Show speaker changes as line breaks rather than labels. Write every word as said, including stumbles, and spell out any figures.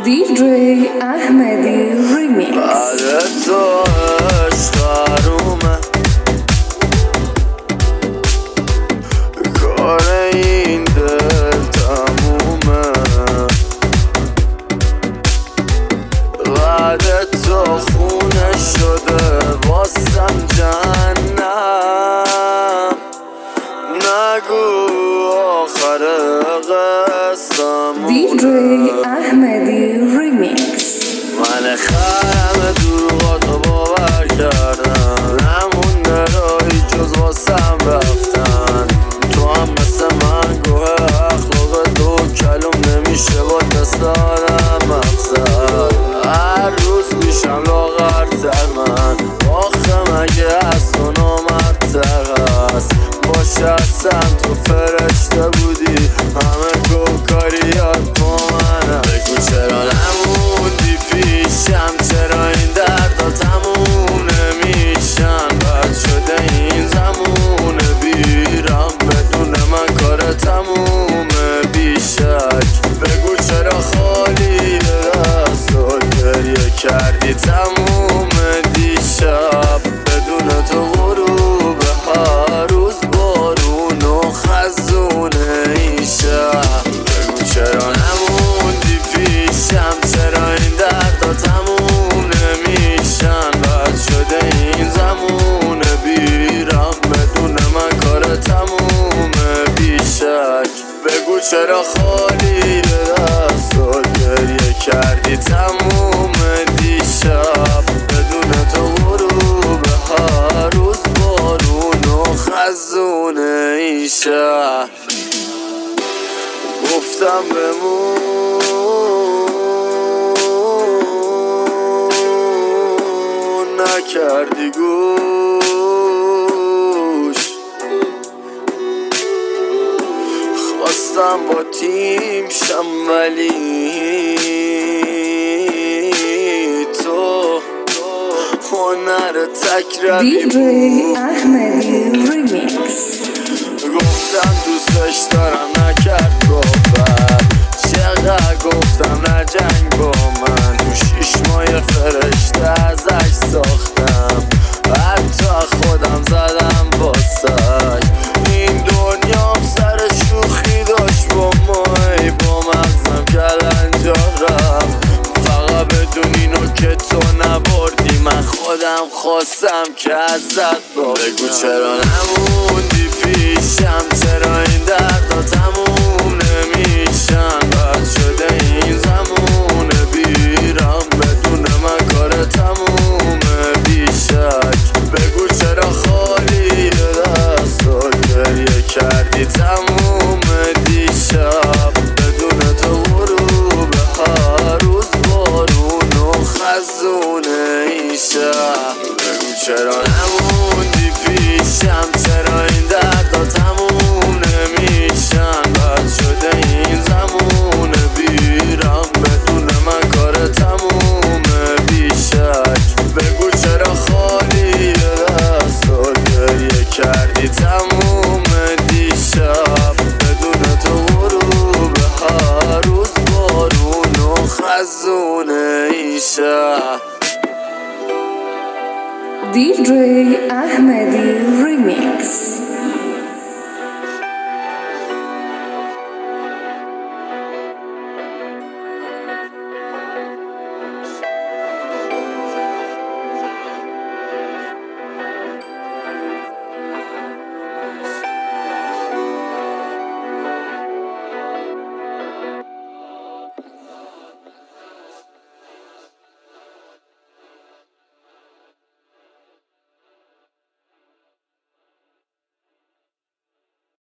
دی جی احمدی ریمیکس.
بعد تو عشق حرومه، کار این دل تمومه. بعد تو خونه شده واسم جهنم. نگو آخر قصه‌مونه.
دی جی احمدی ریمیکس.
من خرم دروغاتو باور کردم، نمونده راهی جز واسم رفتن. تو هم مثل من گوه اخلاق دو کلوم نمیشه با دست آدم مقصد. هر روز میشم لاغرتر من، آخه مگه از تو نامردتر هست؟ باشه اصلا تو فرشته بودی، همه گوکاریات با منم. بگو چرا نموندی پیشم، چرا این دردا تموم نمیشن؟ بد شده این زمونه بیرم، بدون من کار تمومه بیشک. بگو چرا خالی دست و گریه کردی تموم دیشب؟ بدون تو غروب هر روز بارون و خزونه این شب. بگو چرا نموندی پیشم، چرا این دردا تموم نمیشن؟ بد شده این زمونه بیرم، بدون من کار تمومه بیشک. بگو چرا خالی دست و گریه کردی تموم دیشب؟ بدون تو غروب هر روز بارون و خزونه این شهر. گفتم بمون نکردی گوش، خواستم با تیم شم ولی تو هنر تکراری
دی جی احمدی ریمیکس.
گفتم دوستش دارم نکرد گفت، چقدر گفتم نجنگ با من. تو شیش ماه فرشته ازش ساختم، حتی خودم زدم باسش. این دنیام سر شوخی داشت با ما، ای با مغزم کلنجا رفت. فقط بدون اینو که تو نبردی، من خودم خواستم که ازت بردم. بگو چرا نموندی پیشم، چرا این دردا تموم نمیشن؟ بد شده این زمونه بیرم، بدون من کار تمومه بیشک. بگو چرا خالی دست و گریه کردی تموم دیشب؟ بدون تو غروب هر روز بارون و خزونه این شب. بگو چرا نموندی پیشم، چرا این دردا تموم نمیشن؟ بد شده این زمونه بیرم، بدون من کار تمومه بیشک. بگو چرا خالی دست و گریه کردی تموم دیشب؟ بدون تو غروب هر روز بارون و خزونه این شب.
دی جی احمدی ریمیکس.